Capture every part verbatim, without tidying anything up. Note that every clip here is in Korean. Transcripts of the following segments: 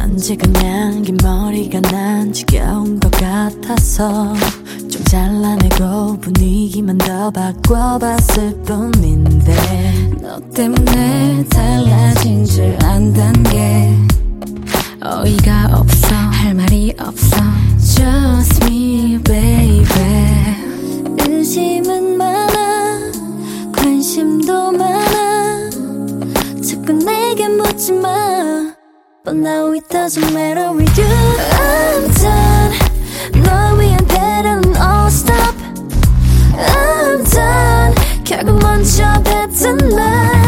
지금 양긴 머리가 난 지겨운 것 같아서 좀 잘라내고 분위기만 더 바꿔봤을 뿐인데 너 때문에 달라진 줄 안단 게 어이가 없어 할 말이 없어 Just me baby 의심은 많아 관심도 많아 자꾸 내게 묻지 마 But now it doesn't matter with you I'm done 널 위한 배려는 all stop I'm done 결국 먼저 뱉은 말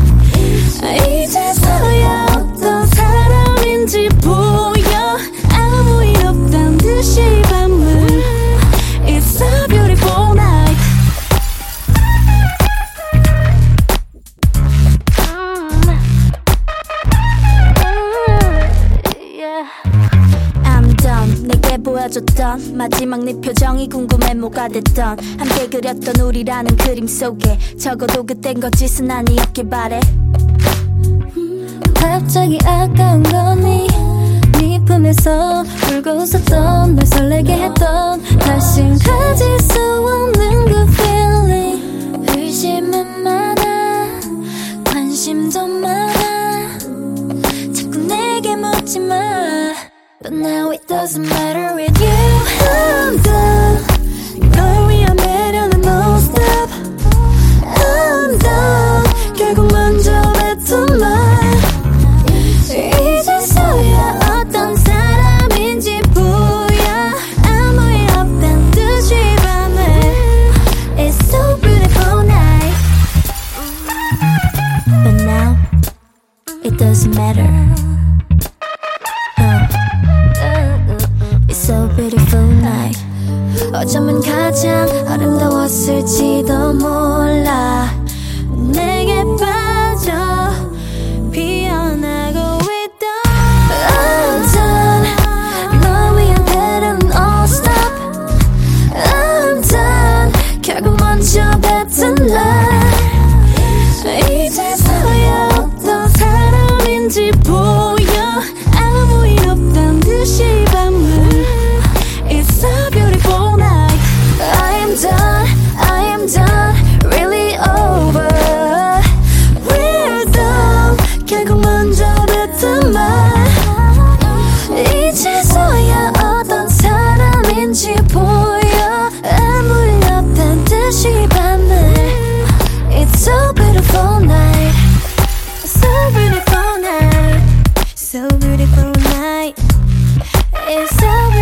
이제서야 어떤 사람인지 보여 아무 일 없단 듯이 밤을 It's a beautiful night I'm done 내게 보여줬던 마지막 네 표정이 궁금해 뭐가 됐던 함께 그렸던 우리라는 그림 속에 적어도 그땐 거짓은 아니었길 바래 갑자기 아까운 거니 네 품에서 울고 웃었던 널 설레게 했던 다신 가질 수 없는 그 feeling 의심은 많아 관심도 많아 자꾸 내게 묻지 마 But now it doesn't matter with you I'm done 널 위한 배려는 no stop I'm done 결국 먼저 뱉은 말 이제서야 어떤 사람인지 보여 아무 일 없단 듯이 밤을 It's so beautiful night But now it doesn't matter It's so beautiful night 어쩌면 가장 아름다웠을지도 몰라 내게 빠져 피어나고 있던 I'm done 널 위한 배려는 all stop I'm done 결국 먼저 뱉은 날 이제서야 어떤 사람인지 보여 아무 일 없단 듯이 밤을 It's a beautiful night I am done, I am done, really over We're done 결국 먼저 뱉은 말 이제서야 어떤 사람인지 보여 아무 일 없단 듯이 밤을 It's so beautiful night So beautiful night So beautiful night It's so